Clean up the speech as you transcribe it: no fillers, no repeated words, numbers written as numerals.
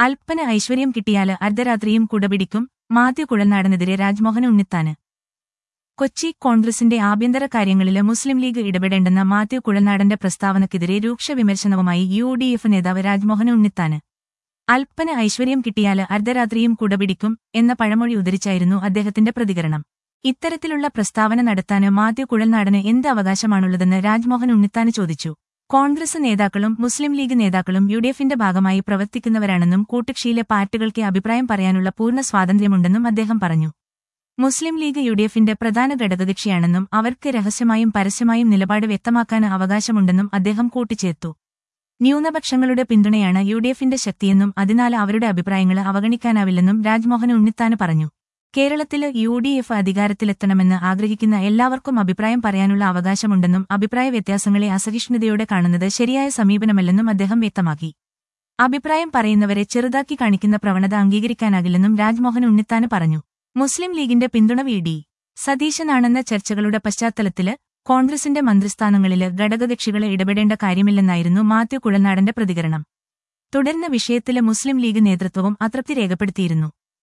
അല്പന് ഐശ്വര്യം കിട്ടിയാല് അർദ്ധരാത്രിയും കുടപിടിക്കും. മാത്യു കുഴൽനാടനെതിരെ രാജ്മോഹൻ ഉണ്ണിത്താന്. കൊച്ചി കോൺഗ്രസിന്റെ ആഭ്യന്തര കാര്യങ്ങളില് മുസ്ലിം ലീഗ് ഇടപെടേണ്ടെന്ന മാത്യു കുഴൽനാടന്റെ പ്രസ്താവനയ്ക്കെതിരെ രൂക്ഷ വിമർശനവുമായി UDF നേതാവ് രാജ്മോഹൻ ഉണ്ണിത്താന്. അല്പന് ഐശ്വര്യം കിട്ടിയാല് അർദ്ധരാത്രിയും കുടപിടിക്കും എന്ന പഴമൊഴി ഉദ്ധരിച്ചായിരുന്നു അദ്ദേഹത്തിന്റെ പ്രതികരണം. ഇത്തരത്തിലുള്ള പ്രസ്താവന നടത്താന് മാത്യു കുഴൽനാടന് എന്ത് അവകാശമാണുള്ളതെന്ന് രാജ്മോഹൻ ഉണ്ണിത്താന് ചോദിച്ചു. കോൺഗ്രസ് നേതാക്കളും മുസ്ലിം ലീഗ് നേതാക്കളും UDFന്റെ ഭാഗമായി പ്രവർത്തിക്കുന്നവരാണെന്നും കൂട്ടുകക്ഷിയിലെ പാർട്ടികൾക്ക് അഭിപ്രായം പറയാനുള്ള പൂർണ്ണ സ്വാതന്ത്ര്യമുണ്ടെന്നും അദ്ദേഹം പറഞ്ഞു. മുസ്ലിം ലീഗ് UDFന്റെ പ്രധാന ഘടകകക്ഷിയാണെന്നും അവർക്ക് രഹസ്യമായും പരസ്യമായും നിലപാട് വ്യക്തമാക്കാൻ അവകാശമുണ്ടെന്നും അദ്ദേഹം കൂട്ടിച്ചേർത്തു. ന്യൂനപക്ഷങ്ങളുടെ പിന്തുണയാണ് UDFന്റെ ശക്തിയെന്നും അതിനാൽ അവരുടെ അഭിപ്രായങ്ങള് അവഗണിക്കാനാവില്ലെന്നും രാജ്മോഹൻ ഉണ്ണിത്താന് പറഞ്ഞു. കേരളത്തില് UDF അധികാരത്തിലെത്തണമെന്ന് ആഗ്രഹിക്കുന്ന എല്ലാവർക്കും അഭിപ്രായം പറയാനുള്ള അവകാശമുണ്ടെന്നും അഭിപ്രായ വ്യത്യാസങ്ങളെ അസഹിഷ്ണുതയോടെ കാണുന്നത് ശരിയായ സമീപനമല്ലെന്നും അദ്ദേഹം വ്യക്തമാക്കി. അഭിപ്രായം പറയുന്നവരെ ചെറുതാക്കി കാണിക്കുന്ന പ്രവണത അംഗീകരിക്കാനാകില്ലെന്നും രാജ്മോഹൻ ഉണ്ണിത്താന് പറഞ്ഞു. മുസ്ലിം ലീഗിന്റെ പിന്തുണ VD സതീശനാണെന്ന ചർച്ചകളുടെ പശ്ചാത്തലത്തില് കോൺഗ്രസിന്റെ മന്ത്രിസ്ഥാനങ്ങളില് ഘടകകക്ഷികള് ഇടപെടേണ്ട കാര്യമില്ലെന്നായിരുന്നു മാത്യു കുഴൽനാടന്റെ പ്രതികരണം. തുടർന്ന് വിഷയത്തില് മുസ്ലിം ലീഗ് നേതൃത്വവും അതൃപ്തി രേഖപ്പെടുത്തിയിരുന്നു.